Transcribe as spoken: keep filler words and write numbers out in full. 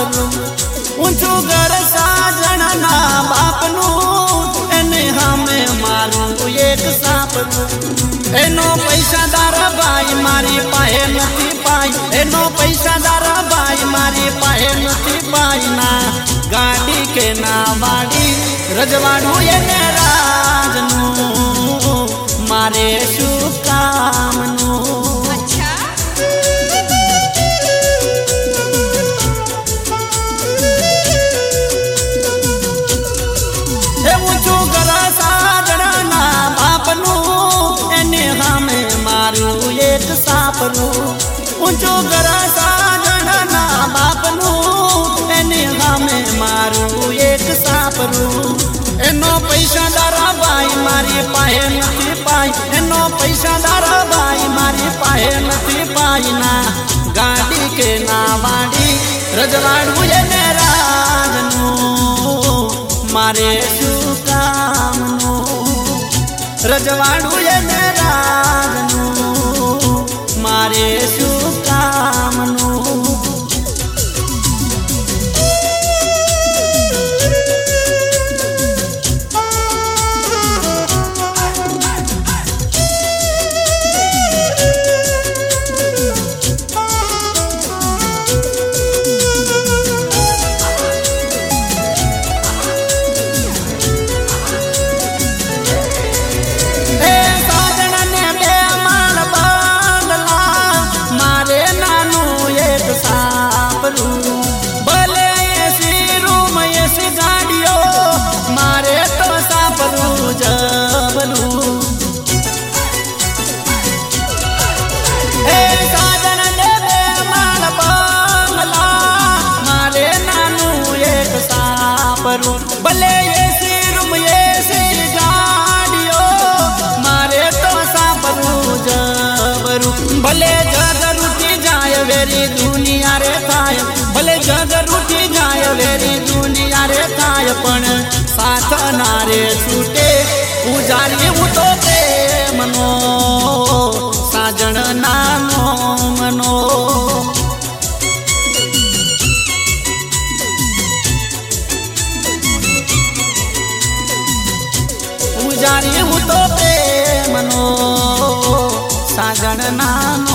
सापरू ऊंचू घर साजणना बापनू एने हमें मारू एक सापरू एनो पैसादार भाई मारी पाए नथी पाई एनो पैसादार भाई मारी पाए नथी पाई ना गाड़ी के ना वाड़ी रजवाड़ू एने राजनू मारे शू कामनू सापरू ऊंचो गरा साजणना बापनू एने हमें मारू एक सापरू एनो पैसादार भाई मारी पाए नथी पाई एनो पैसादार भाई मारी पाए नथी पाई ना गाड़ी के ना वाड़ी रजवाड़ू एने राजनू मारे शू कामनू रजवाड़ू एने राजनू मारे शू कामनू भले ऐसी रूम ऐसी गाड़ियों मारे तो सापरू जबरू ए साजन देवे माल बंगला मारे नानू एक सापरू भले ऐसी रूम ऐसी गाड़ियों मारे तो सापरू जबरू भले जगर उठी जाए वेरी दुनिया रे थाय भले जगर उठी जाए वेरी दुनिया रे थाय पण साथ नारे छूटे पुजारी उठो ते मनो साजण नानो मनो पुजारी उठो ते मनो साजण नानो